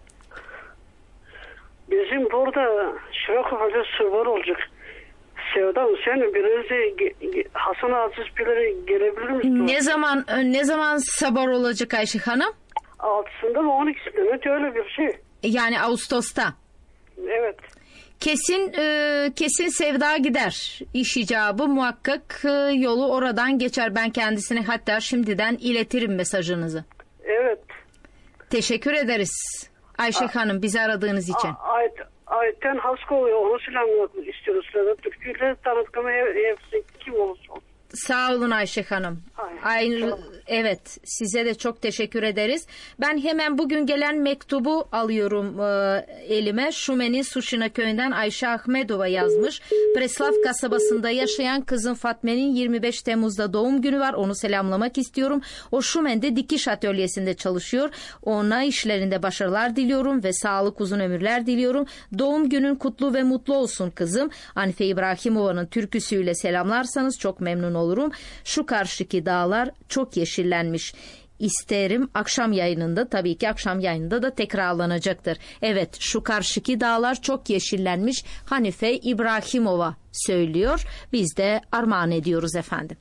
bizim burada Şiraköy'de sıvır olacak. Sevdam, sen birinci Hasan Aziz Bilir'e gelebilir misin? Ne zaman ne zaman sabah olacak Ayşe Hanım? Altısında mı on ikisinde mi, öyle bir şey. Yani Ağustos'ta. Evet. Kesin e, kesin Sevda gider. İş icabı muhakkak e, yolu oradan geçer. Ben kendisine hatta şimdiden iletirim mesajınızı. Evet. Teşekkür ederiz Ayşe A- Hanım bizi aradığınız için. Ait, Ayten Hasko oluyor. Onu selamlamak istiyoruz. Türkiye'yle tanıtmaya hepsi kim olsun. Sağ olun Ayşe Hanım. Aynı, evet, size de çok teşekkür ederiz. Ben hemen bugün gelen mektubu alıyorum e, elime. Şumen'in Suşina köyünden Ayşe Ahmedova yazmış. Preslav kasabasında yaşayan kızım Fatme'nin yirmi beş Temmuz'da doğum günü var. Onu selamlamak istiyorum. O Şumen'de dikiş atölyesinde çalışıyor. Ona işlerinde başarılar diliyorum ve sağlık, uzun ömürler diliyorum. Doğum günün kutlu ve mutlu olsun kızım. Hanife İbrahimova'nın türküsüyle selamlarsanız çok memnun olurum. Şu karşıki dağlar çok yeşillenmiş. İsterim akşam yayınında, tabii ki akşam yayınında da tekrarlanacaktır. Evet, şu karşıki dağlar çok yeşillenmiş. Hanife İbrahimova söylüyor. Biz de armağan ediyoruz efendim.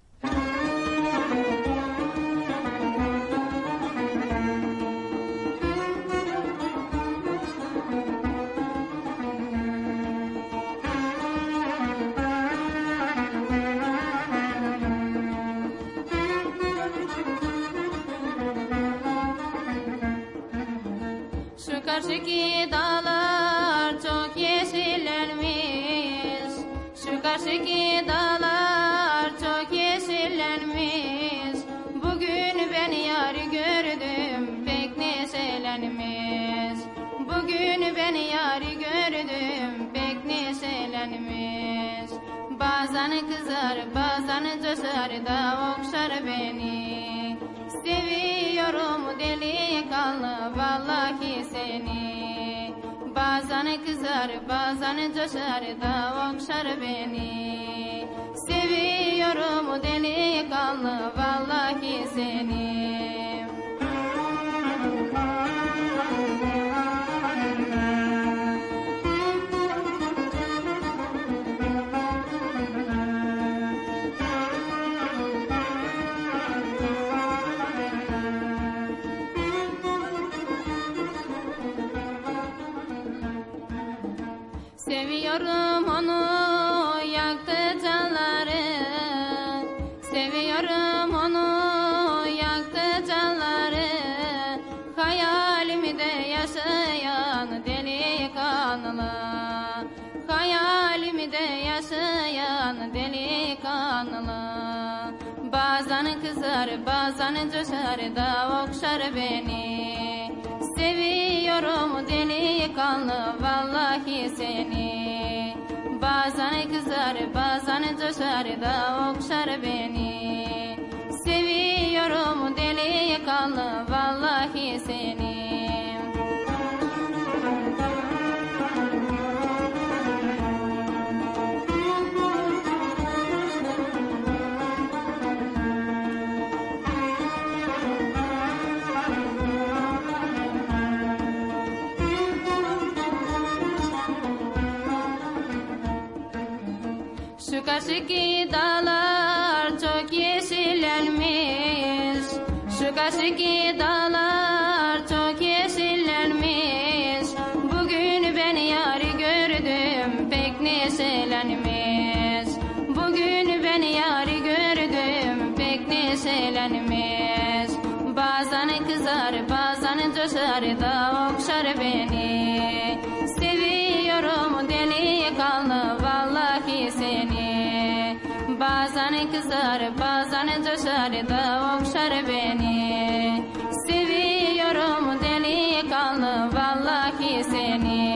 Karşıki dağlar çok yeşillenmiş. Şu karşıki dağlar çok yeşillenmiş. Bugün ben yarı gördüm pek neşelenmiş. Bugün ben yarı gördüm pek neşelenmiş. Bazen kızar bazen coşar da okşar beni. Seviyorum delikanlı vallahi seni. Bazen kızar bazen coşar da okşar beni. Seviyorum delikanlı vallahi seni. Seviyorum onu yaktı canları. Seviyorum onu yaktı canları. Hayalimde yaşayan delikanlı. Hayalimde yaşayan delikanlı. Bazen kızar bazen coşar da okşar beni. Seviyorum delikanlı vallahi seni. Bazen kızar bazen coşar da okşar beni. Seviyorum Seviyorum delikanlı vallahi seni. Şu karşıki dağlar çok yeşillenmiş. Şu karşıki dağlar çok yeşillenmiş. Bugün ben yarı gördüm pek neşelenmiş. Bugün ben yarı gördüm pek neşelenmiş. Bazen kızar bazen coşar da okşar beni. Seviyorum delikanlı vallahi seni. Bazen kızar bazen coşar da okşar beni. Seviyorum delikanlı vallahi seni.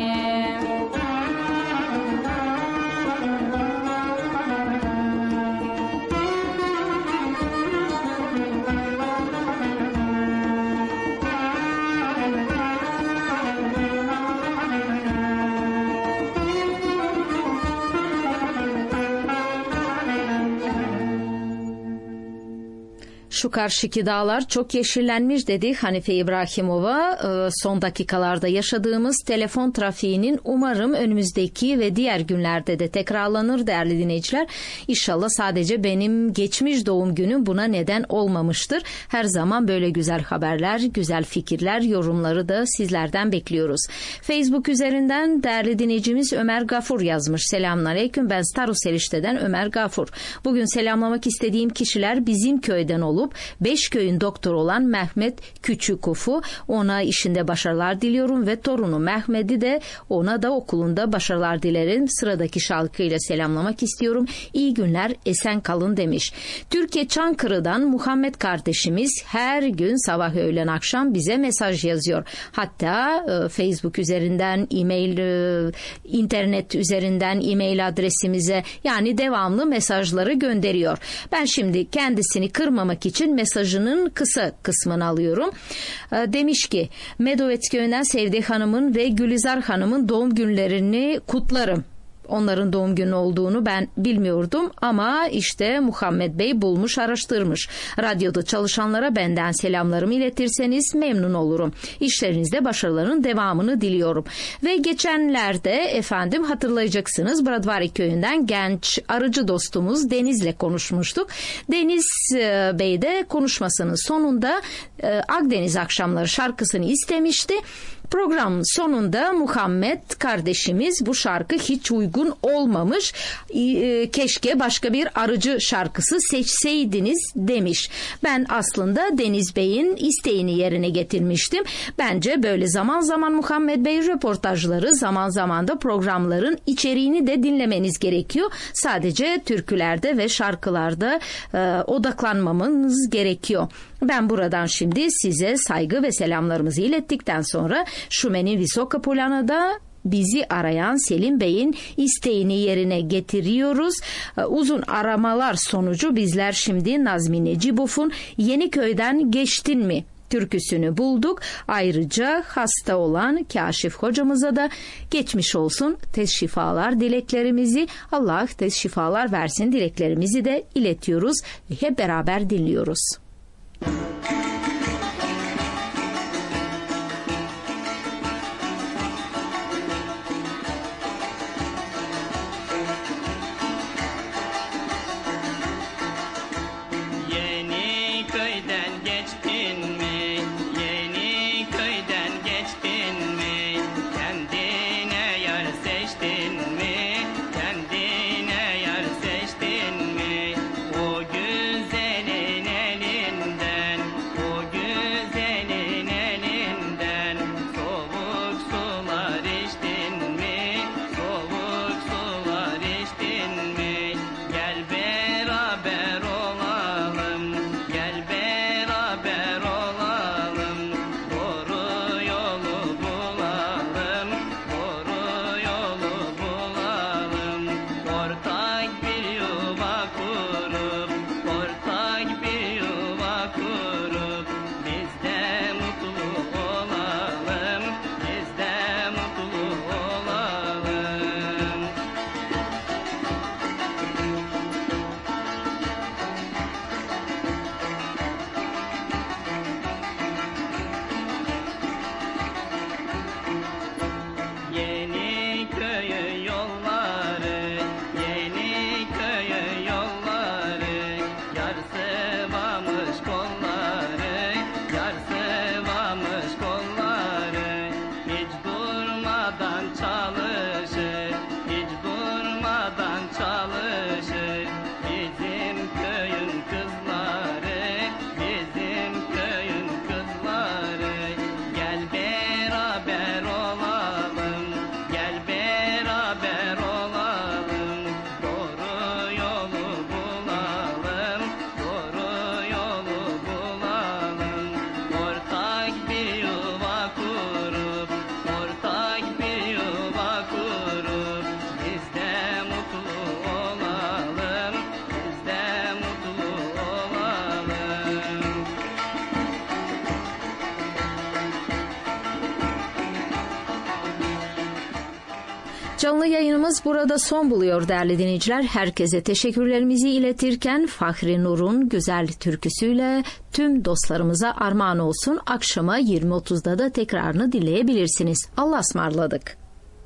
Şu karşıki dağlar çok yeşillenmiş dedi Hanife İbrahimova. Son dakikalarda yaşadığımız telefon trafiğinin umarım önümüzdeki ve diğer günlerde de tekrarlanır değerli dinleyiciler. İnşallah sadece benim geçmiş doğum günüm buna neden olmamıştır. Her zaman böyle güzel haberler, güzel fikirler, yorumları da sizlerden bekliyoruz. Facebook üzerinden değerli dinleyicimiz Ömer Gafur yazmış. Selamünaleyküm, ben Starus Erişte'den Ömer Gafur. Bugün selamlamak istediğim kişiler bizim köyden olup beş köyün doktoru olan Mehmet Küçükuf'u, ona işinde başarılar diliyorum ve torunu Mehmet'i de ona da okulunda başarılar dilerim. Sıradaki şarkıyla selamlamak istiyorum. İyi günler, esen kalın demiş. Türkiye Çankırı'dan Muhammed kardeşimiz her gün sabah öğlen akşam bize mesaj yazıyor. Hatta e, Facebook üzerinden, e-mail, e, internet üzerinden e-mail adresimize yani devamlı mesajları gönderiyor. Ben şimdi kendisini kırmamak için mesajının kısa kısmını alıyorum. Demiş ki, Medovet köyünden Sevde Hanım'ın ve Gülizar Hanım'ın doğum günlerini kutlarım. Onların doğum günü olduğunu ben bilmiyordum ama işte Muhammed Bey bulmuş, araştırmış. Radyoda çalışanlara benden selamlarımı iletirseniz memnun olurum. İşlerinizde başarıların devamını diliyorum. Ve geçenlerde efendim hatırlayacaksınız Bradvari köyünden genç arıcı dostumuz Deniz'le konuşmuştuk. Deniz Bey de konuşmasının sonunda Akdeniz Akşamları şarkısını istemişti. Programın sonunda Muhammed kardeşimiz bu şarkı hiç uygun olmamış, keşke başka bir arıcı şarkısı seçseydiniz demiş. Ben aslında Deniz Bey'in isteğini yerine getirmiştim. Bence böyle zaman zaman Muhammed Bey röportajları, zaman zaman da programların içeriğini de dinlemeniz gerekiyor. Sadece türkülerde ve şarkılarda e, odaklanmamız gerekiyor. Ben buradan şimdi size saygı ve selamlarımızı ilettikten sonra Şumeni Visoka Polana'da bizi arayan Selim Bey'in isteğini yerine getiriyoruz. Uzun aramalar sonucu bizler şimdi Nazmi Necibov'un Yeniköy'den Geçtin mi türküsünü bulduk. Ayrıca hasta olan Kaşif hocamıza da geçmiş olsun, tez şifalar dileklerimizi, Allah tez şifalar versin dileklerimizi de iletiyoruz. Hep beraber dinliyoruz. O Canlı yayınımız burada son buluyor değerli dinleyiciler. Herkese teşekkürlerimizi iletirken Fahri Nur'un güzel türküsüyle tüm dostlarımıza armağan olsun. Akşama yirmi otuzda da tekrarını dinleyebilirsiniz. Allah'a ısmarladık.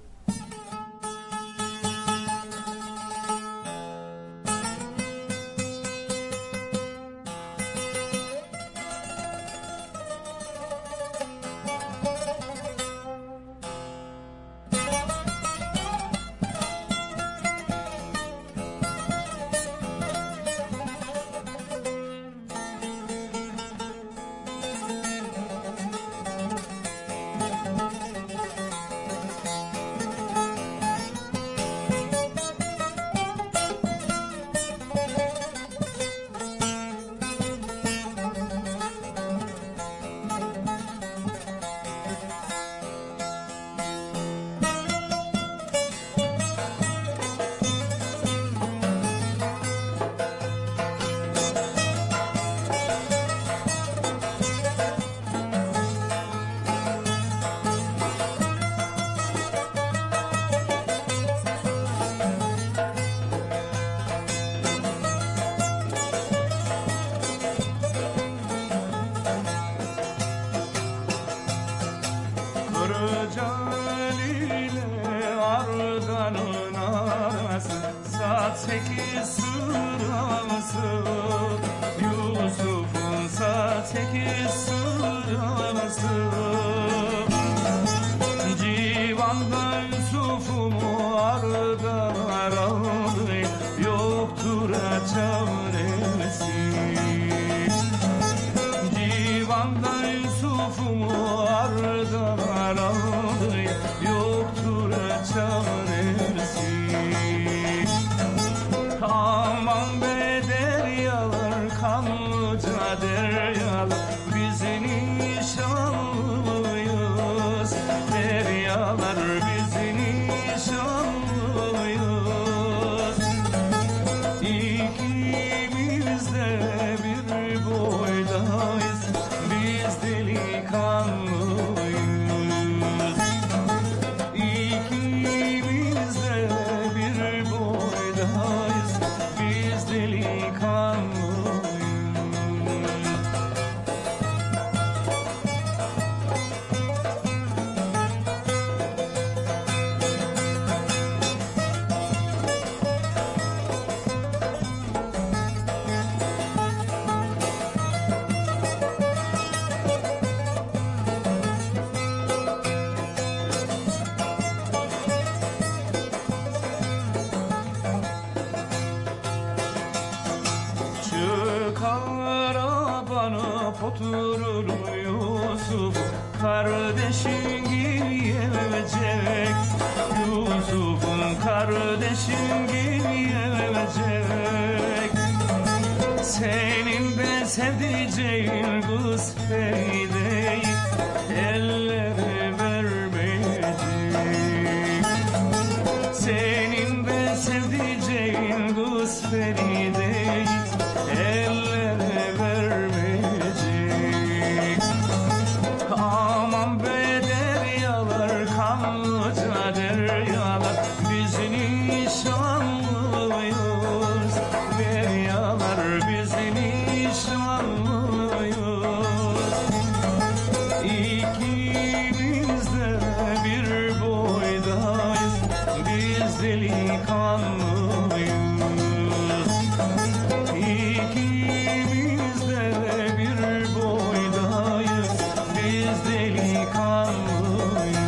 sekiz sırası, Yusuf'un saat sekiz sırası. Civanda Yusuf'umu arda aradı, yoktur çaresi. Civanda Yusuf'umu arda aradı, yoktur çaresi. Aman be deryalar, kanlıca deryalar, biz nişanlıyız. Deryalar, biz nişanlıyız. İkimiz de bir boydayız, biz delikanlıyız. İkimiz de bir boydayız, biz delikanlıyız. Oturur Yusuf, kardeşin gelecek. Yusuf'un kardeşin gelecek. Senin de sevdiceğin kız Feride'yi ellere vermeyecek. Senin de sevdiceğin kız Feride'yi ellere vermeyecek. Aman be deryalar, kanlıca deryalar, biz nişanlıyız. Deryalar, biz nişanlıyız. İkimiz de bir boydayız, biz delikanlıyız. İkimiz de bir boydayız, biz delikanlıyız.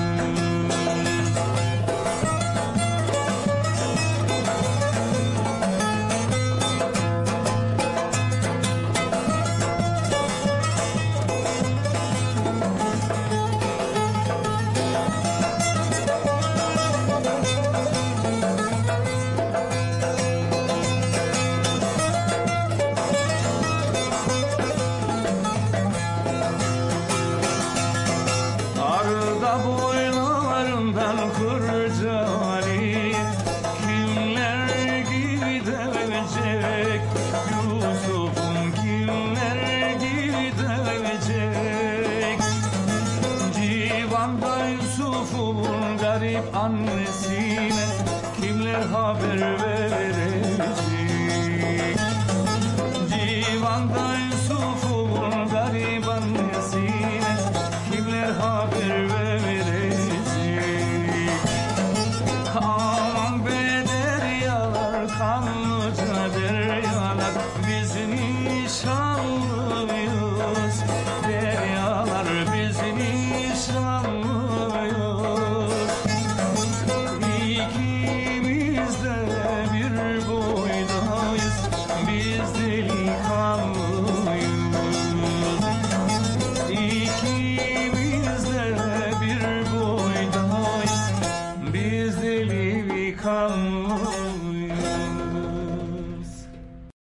haber ver.